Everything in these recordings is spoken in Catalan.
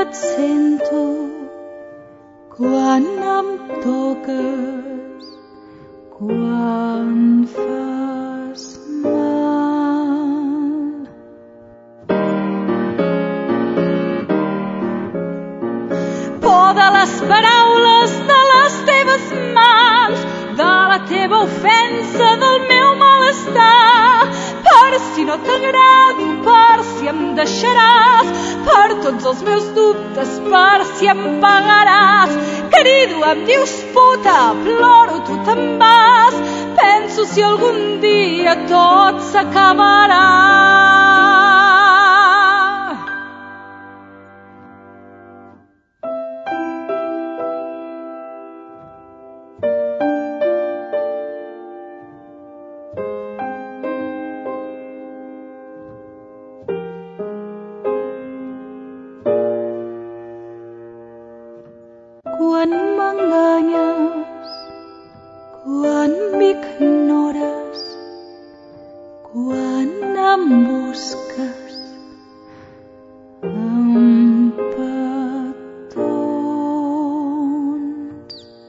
et sento, quan em toques, quan fas mal. Por de les paraules de les teves mans, de la teva ofensa, del meu malestar, per si no t'agrado, per si em deixaràs, per tots els meus dubtes, per si em pagaràs. Crido, em dius puta, ploro, tu te'n vas, penso si algun dia tot s'acabarà. Quan m'enganyes, quan m'ignores, quan em busques amb petons.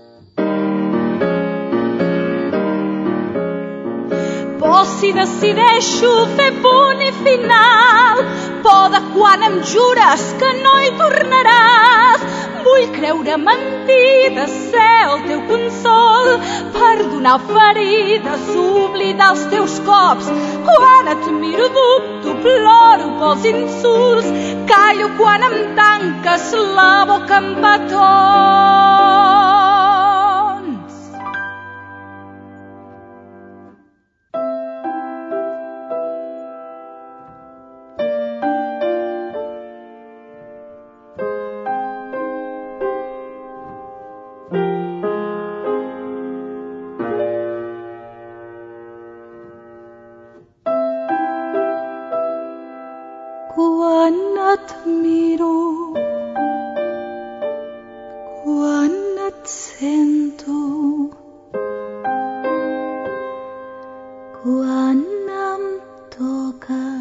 Por si decideixo fer punt i final, por de quan em jures que no hi tornaràs. Vull creure mentides, ser el teu consol, perdonar ferides, oblidar els teus cops. Quan et miro dubto, ploro pels insults, callo quan em tanques la boca amb petons. Quan et miro, quan et sento, quan em toques,